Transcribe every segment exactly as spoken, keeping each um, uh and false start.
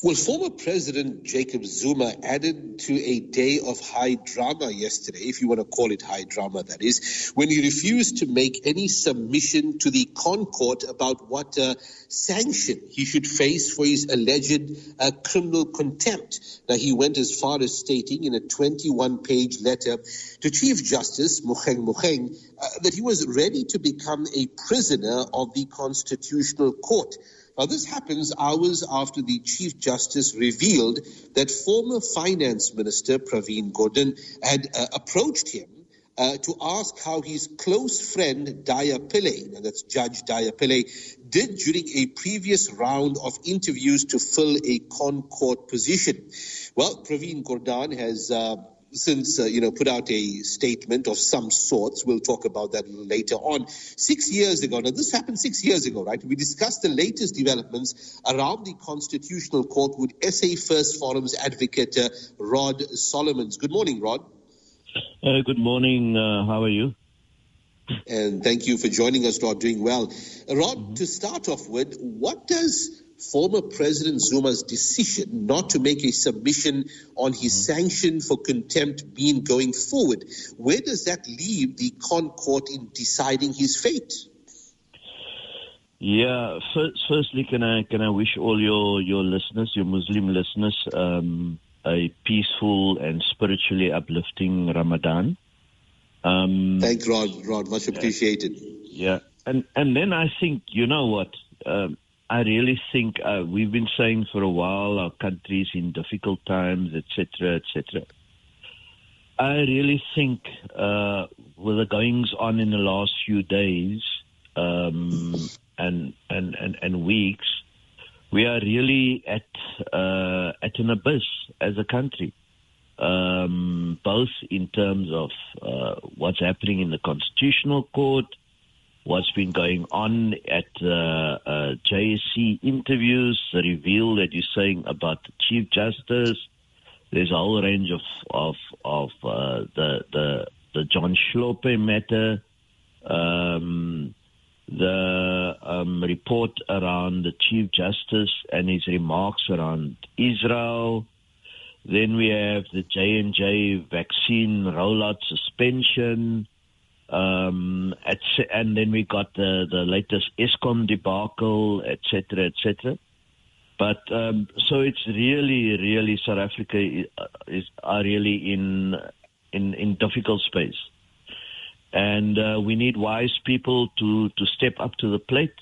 Well, former President Jacob Zuma added to a day of high drama yesterday, if you want to call it high drama, that is, when he refused to make any submission to the ConCourt about what uh, sanction he should face for his alleged uh, criminal contempt. Now, he went as far as stating in a twenty-one page letter to Chief Justice Mogoeng Mogoeng uh, that he was ready to become a prisoner of the Constitutional Court. Now, this happens hours after the Chief Justice revealed that former Finance Minister Pravin Gordhan had uh, approached him uh, to ask how his close friend Daya Pillay, and that's Judge Daya Pillay, did during a previous round of interviews to fill a ConCourt position. Well, Pravin Gordhan has uh, since, uh, you know, put out a statement of some sorts. We'll talk about that later on. Six years ago, now this happened six years ago, right? We discussed the latest developments around the Constitutional Court with S A First Forum's advocate, uh, Rod Solomons. Good morning, Rod. Uh, good morning. Uh, how are you? And thank you for joining us, Rod. Doing well. Uh, Rod, mm-hmm. to start off with, what does former President Zuma's decision not to make a submission on his mm-hmm. sanction for contempt mean going forward? Where does that leave the ConCourt in deciding his fate? Yeah, first, firstly, can I can I wish all your, your listeners, your Muslim listeners, um, a peaceful and spiritually uplifting Ramadan. Um, Thanks, Rod. Rod, much appreciated. Yeah, and and then I think, you know what, um, I really think uh, we've been saying for a while our country is in difficult times, et cetera, et cetera. I really think uh, with the goings on in the last few days um, and, and, and, and weeks, we are really at uh, at an abyss as a country, um, both in terms of uh, what's happening in the Constitutional Court, what's been going on at uh, uh, J S C interviews, the reveal that you're saying about the Chief Justice. There's a whole range of of of uh, the the the John Schlope matter, um, the um, report around the Chief Justice and his remarks around Israel. Then we have the J and J vaccine rollout suspension. Um, at, and then we got the, the latest Eskom debacle, et cetera, et cetera. But um, so it's really, really South Africa is, is are really in in in difficult space, and uh, we need wise people to, to step up to the plate.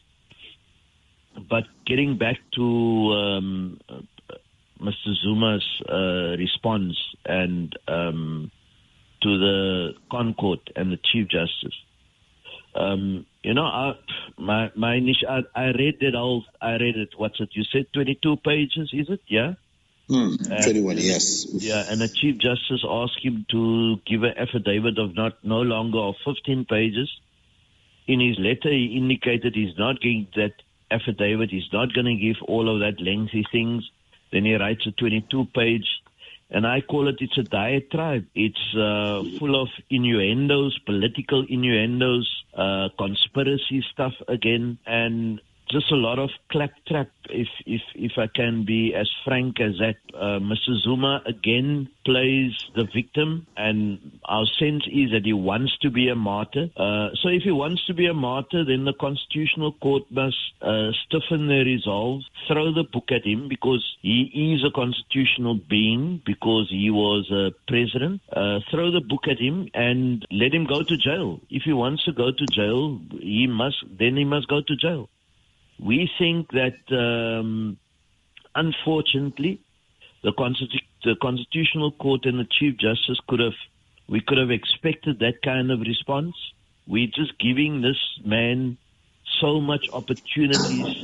But getting back to um, Mister Zuma's uh, response and um, to the ConCourt and the Chief Justice. Um, you know, I, my my initial, I, I read it all. I read it. What's it? You said twenty-two pages, is it? Yeah. Mm, twenty-one. Yes. Yeah, and the Chief Justice asked him to give an affidavit of not no longer of fifteen pages. In his letter, he indicated he's not going that affidavit. He's not going to give all of that lengthy things. Then he writes a twenty-two page. And I call it, it's a diatribe. It's uh, full of innuendos, political innuendos, uh, conspiracy stuff again, and just a lot of claptrap, if if if I can be as frank as that. Uh, Mister Zuma again plays the victim, and our sense is that he wants to be a martyr. Uh, so if he wants to be a martyr, then the Constitutional Court must uh, stiffen their resolve, throw the book at him, because he is a constitutional being, because he was a president. Uh, throw the book at him and let him go to jail. If he wants to go to jail, he must. Then he must go to jail. We think that, um, unfortunately, the, Constitu- the Constitutional Court and the Chief Justice could have, we could have expected that kind of response. We're just giving this man so much opportunities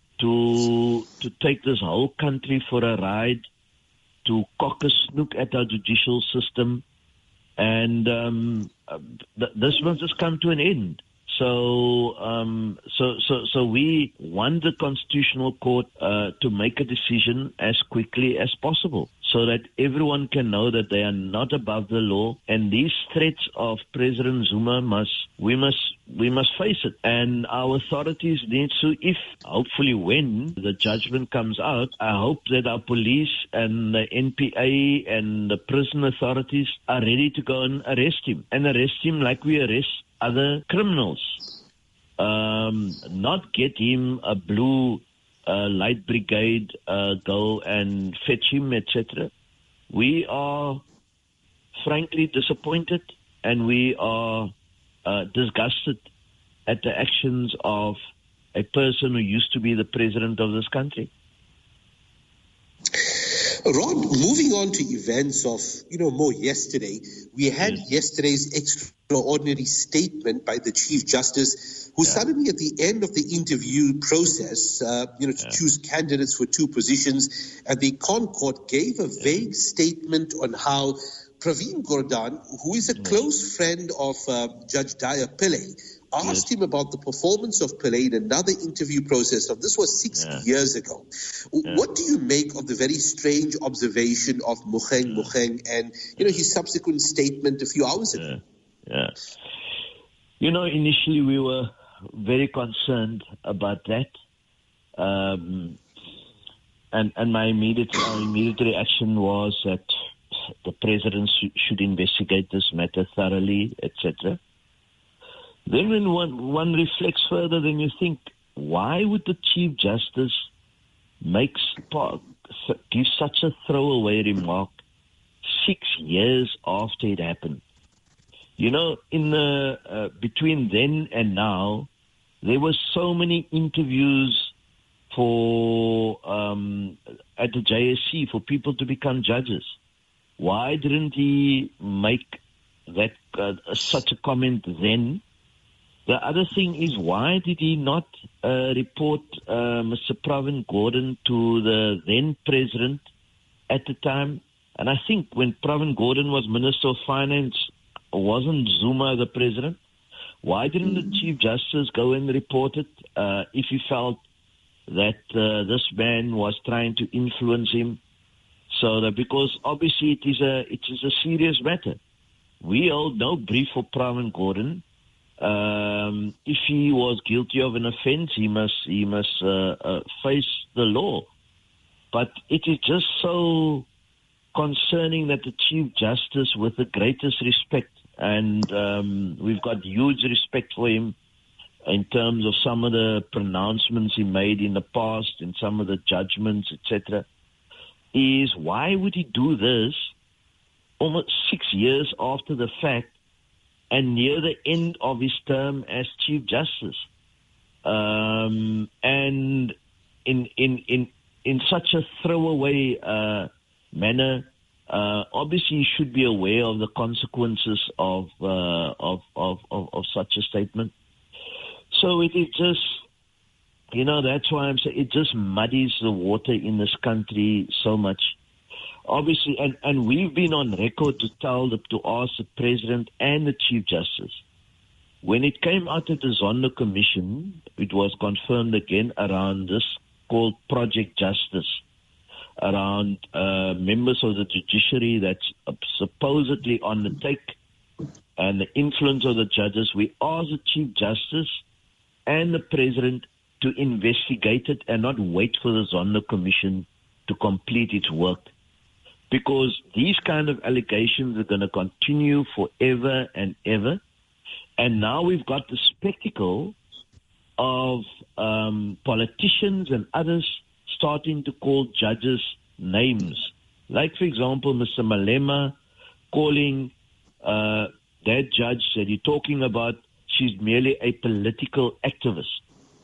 to to take this whole country for a ride, to cock a snook at our judicial system, and um, th- this must just come to an end. So, um, so, so, so we want the Constitutional Court uh, to make a decision as quickly as possible, so that everyone can know that they are not above the law. And these threats of President Zuma must, we must, we must face it. And our authorities need to, if hopefully when the judgment comes out, I hope that our police and the N P A and the prison authorities are ready to go and arrest him, and arrest him like we arrest other criminals. Um, not get him a blue uh, light brigade, uh, go and fetch him, et cetera. We are frankly disappointed, and we are uh, disgusted at the actions of a person who used to be the president of this country. Rod, moving on to events of, you know, more yesterday, we had yes. yesterday's extraordinary statement by the Chief Justice, who yeah. suddenly at the end of the interview process, uh, you know, to yeah. choose candidates for two positions at the ConCourt, gave a vague yeah. statement on how Pravin Gordhan, who is a yeah. close friend of uh, Judge Daya Pillay, asked yes. him about the performance of Pillay in another interview process. Of this was six yeah. years ago. Yeah. What do you make of the very strange observation of Mogoeng yeah. Mogoeng and, you know, his subsequent statement a few hours ago? Yeah. yeah. You know, initially we were very concerned about that. Um, and, and my immediate, my immediate reaction was that the president sh- should investigate this matter thoroughly, et cetera. Then when one, one reflects further, then you think, why would the Chief Justice make, give such a throwaway remark six years after it happened? You know, in the, uh, between then and now, there were so many interviews for um, at the J S C for people to become judges. Why didn't he make that uh, such a comment then? The other thing is, why did he not uh, report uh, Mister Pravin Gordhan to the then president at the time? And I think when Pravin Gordhan was Minister of Finance, wasn't Zuma the president? Why didn't the Chief Justice go and report it uh, if he felt that uh, this man was trying to influence him? So that, because obviously it is a it is a serious matter. We hold no brief for Pravin Gordhan. Um, if he was guilty of an offence, he must he must uh, uh, face the law. But it is just so concerning that the Chief Justice, with the greatest respect, and um, we've got huge respect for him in terms of some of the pronouncements he made in the past and some of the judgments, et cetera, is why would he do this almost six years after the fact, and near the end of his term as Chief Justice, um, and in in in in such a throwaway uh, manner? Uh, obviously, he should be aware of the consequences of, uh, of of of of such a statement. So it is just, you know, that's why I'm saying it just muddies the water in this country so much. Obviously, and, and we've been on record to tell, the, to ask the President and the Chief Justice. When it came out of the Zondo Commission, it was confirmed again around this called Project Justice, around uh, members of the judiciary that's uh, supposedly on the take, and the influence of the judges. We asked the Chief Justice and the President to investigate it and not wait for the Zondo Commission to complete its work. Because these kind of allegations are going to continue forever and ever. And now we've got the spectacle of um, politicians and others starting to call judges names. Like, for example, Mister Malema calling uh, that judge that you're talking about, she's merely a political activist.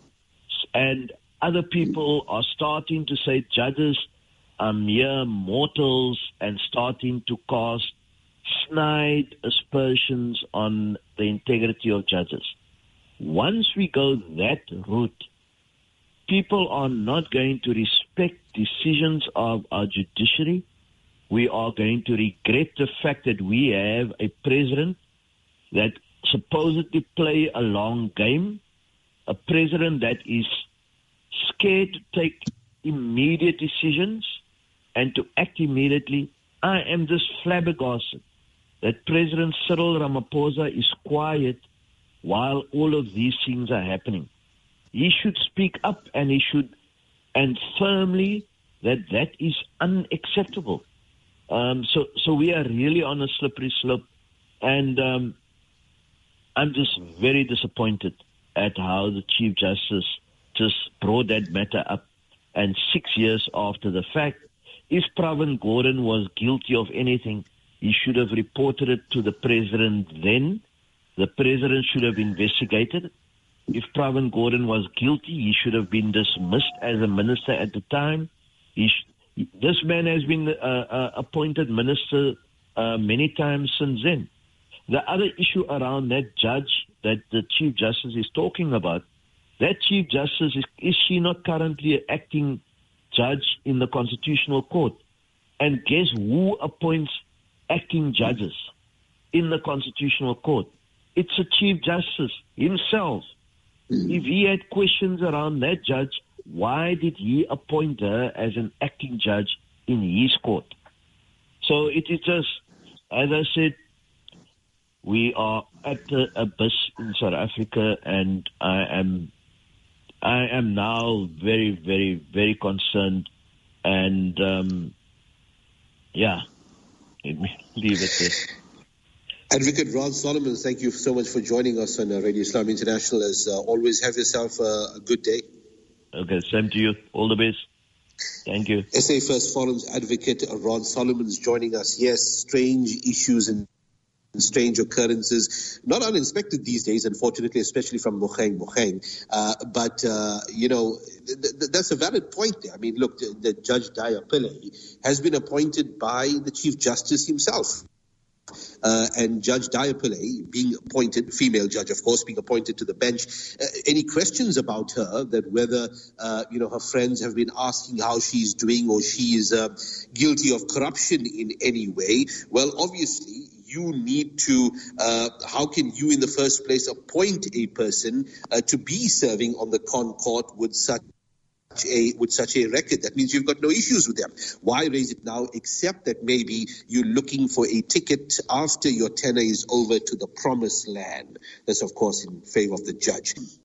And other people are starting to say judges are mere mortals and starting to cast snide aspersions on the integrity of judges. Once we go that route, people are not going to respect decisions of our judiciary. We are going to regret the fact that we have a president that supposedly play a long game, a president that is scared to take immediate decisions and to act immediately. I am just flabbergasted that President Cyril Ramaphosa is quiet while all of these things are happening. He should speak up, and he should, and firmly, that that is unacceptable. Um, so, so we are really on a slippery slope, and um, I'm just very disappointed at how the Chief Justice just brought that matter up. And six years after the fact, if Pravin Gordhan was guilty of anything, he should have reported it to the president then. The president should have investigated it. If Pravin Gordhan was guilty, he should have been dismissed as a minister at the time. He sh- this man has been uh, uh, appointed minister uh, many times since then. The other issue around that judge that the Chief Justice is talking about, that Chief Justice, is, is she not currently an acting judge in the Constitutional Court? And guess who appoints acting judges in the Constitutional Court? It's the Chief Justice himself. If he had questions around that judge, why did he appoint her as an acting judge in his court? So it is just, as I said, we are at the abyss in South Africa, and I am, I am now very, very, very concerned. And um, yeah, let me leave it there. Advocate Ron Solomon, thank you so much for joining us on uh, Radio Islam International. As uh, always, have yourself uh, a good day. Okay, same to you. All the best. Thank you. S A First Forum's advocate Ron Solomon is joining us. Yes, strange issues and strange occurrences, not uninspected these days, unfortunately, especially from Mogoeng Mogoeng. Uh, but, uh, you know, th- th- that's a valid point there. I mean, look, the, the Judge Daya Pillay has been appointed by the Chief Justice himself. Uh, and Judge Daya Pillay being appointed, female judge, of course, being appointed to the bench. Uh, any questions about her, that whether, uh, you know, her friends have been asking how she's doing, or she is uh, guilty of corruption in any way? Well, obviously, you need to, uh, how can you in the first place appoint a person uh, to be serving on the Con Court with such A, with such a record? That means you've got no issues with them. Why raise it now, except that maybe you're looking for a ticket after your tenure is over to the promised land? That's, of course, in favor of the judge.